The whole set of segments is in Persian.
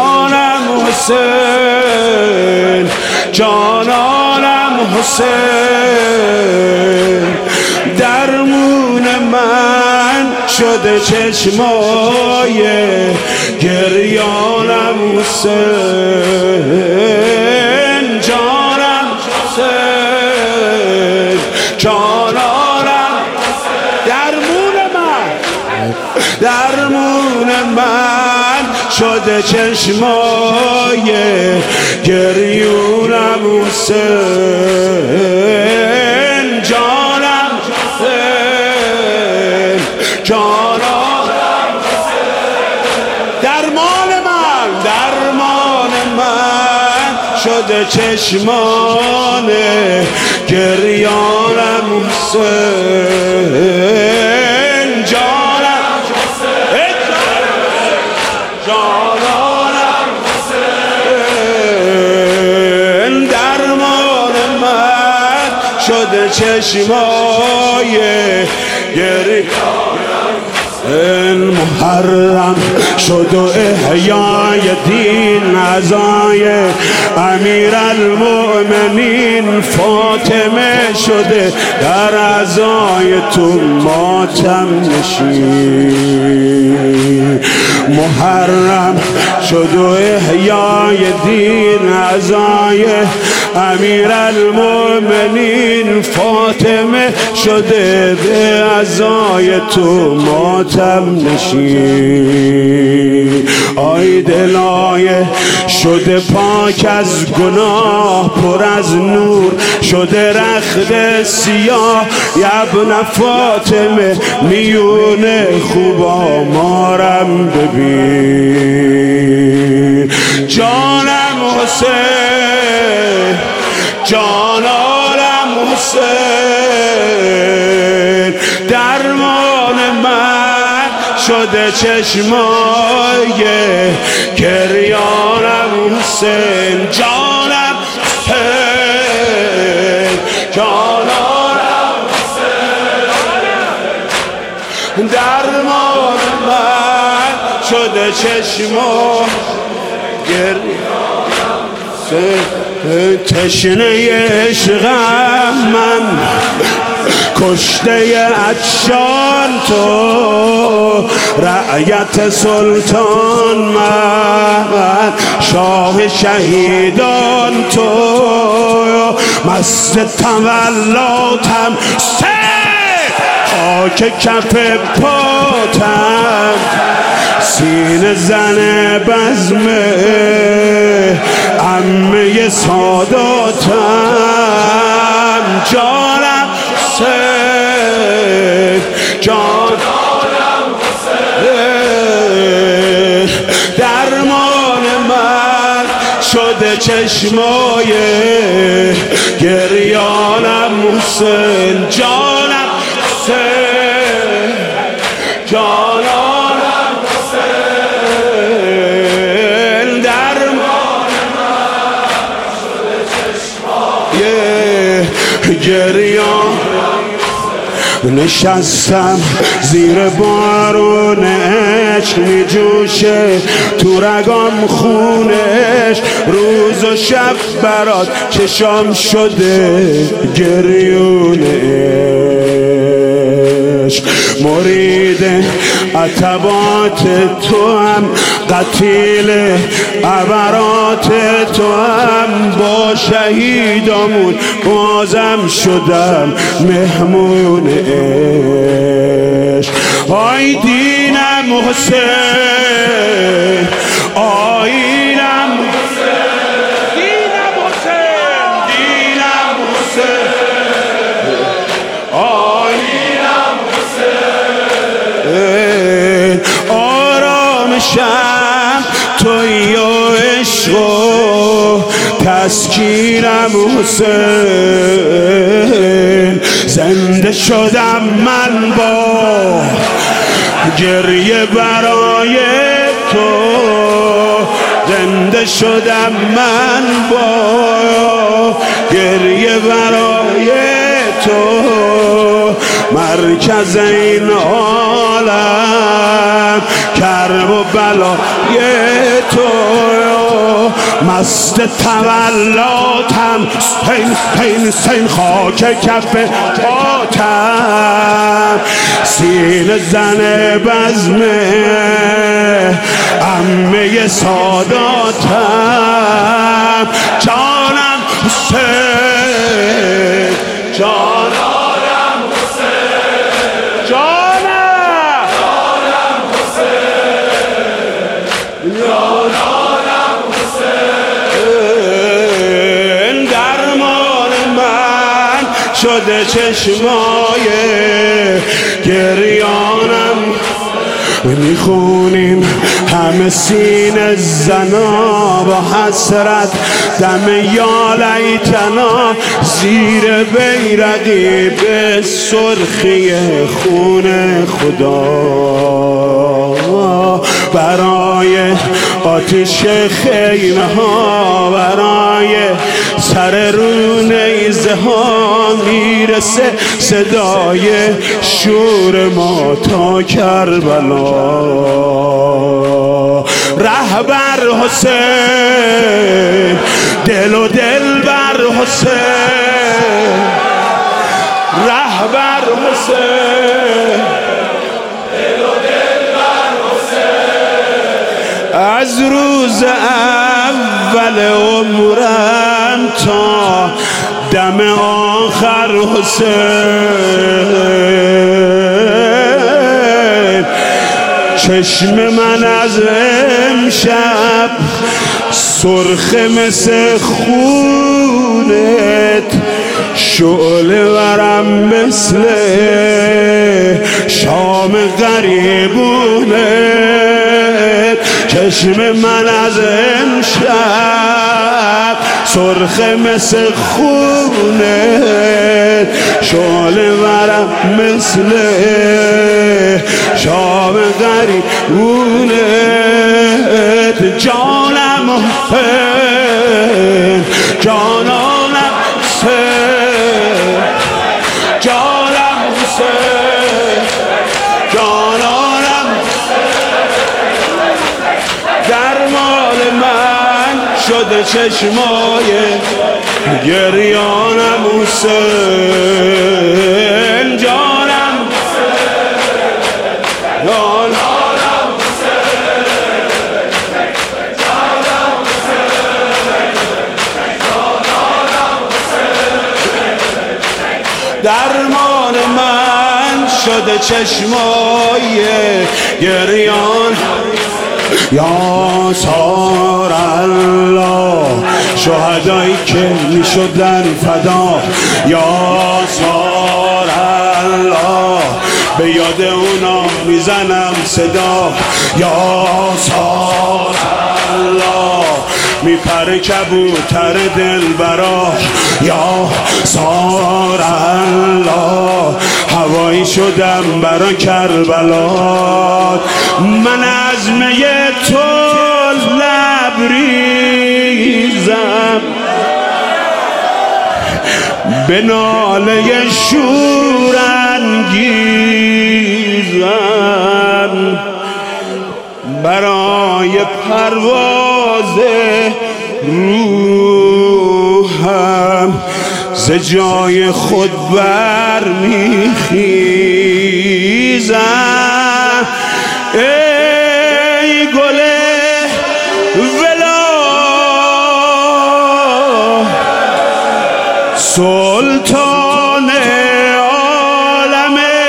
جانم حسین، جانانم حسین، درمون من شده چشمای گریانم حسین، جانم حسین، جانانم درمون من شده چشمای گریونم حسین، جانم حسین، جانانم درمان من شده چشمان گریانم حسین، جانم حسین، جانانم حسین، درمان من شده چشمای گریانم حسین. محرم شد و احیای دین عزای امیرالمؤمنین فاطمه شده در عزای تو ماتم نشین. محرم شد و احیای دین عزای امیرالمؤمنین فاطمه شده به عزای تو ماتم نشین. آی دلای شده پاک از گناه پر از نور شده رخت سیاه، ابن فاطمه میونه خوبا مارم ببین. جانم حسین، جانانم حسین، درمان من شده چشمای گریانم حسین، جانم حسین، جانانم حسین، درمان من شده چشمای گریانم حسین. تشنه عشقم من کشته عطشان تو، رعیت سلطان من شاه شهیدان تو، مست تولاتم خاک کف پاتم سینه زن بزمه عمه ساداتم، جانم حسین، جانم حسین، درمان من شده چشمای گریانم حسین، جانم حسین، جانانم حسین، درمان من شده چشمای گریان. نشستم زیر بارون عشق میجوشه تو رگام خونش، روز و شب برات چشام شده گریونش. مرید عتبات تو هم قتیل عبرات تو هم، با شهیدامون بازم شدم مهمون عشق. آی دینم حسین، آینم حسین، دینم حسین، دینم حسین، آینم حسین، آرامشم توی و عشق و تسکینم حسین. زنده شدم من با گریه برای تو، زنده شدم من با گریه برای تو، مرکز این عالم کرب و بلای تو. مست تولاتم حسین خاک کف پاتم سینه زن بزمه عمه ساداتم جانم حسین جانم حسین جانم حسین جانم حسین درمان من شده چشمای گریانم میخونیم همه سینه زنا با حسرت دم یا لیتنا زیر بیرقی به سرخی خون خدا برای آتش خیمه ها برای سر رو نیزه ها میرسه صدای شور ما تا کربلا رهبر حسین دل و دل بر حسین رهبر حسین دل و دل بر حسین از روز اول عمرم تا دم آخر حسین چشم من از امشب سرخ مثل خونت شعله ورم مثل شام غریبونت چشم من از امشب سرخ مثل خونت شعله ورم مثل شام غریبونت جانم حسین جانم حسین جانم حسین جانم درمان من شده چشمای گریانم حسین جانم درمان من شده چشمای گریان یا سار الله شهدایی که می شدن فدا یا سار الله به یاد اونا میزنم صدا یا سار الله میپره کبوتر دلبرا یا سار الله هوایی شدم برا کربلا من از می تو لبریزم به ناله شورانگیزم برای پرواز روحم ز جای خود برمیخیزم ای گل ولا سلطان عالمه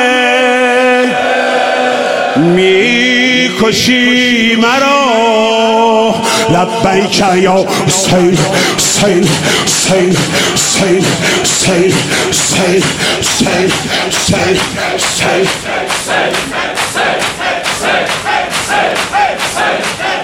میکشی مرا لبیک یا حسین حسین حسین حسین حسین حسین حسین حسین حسین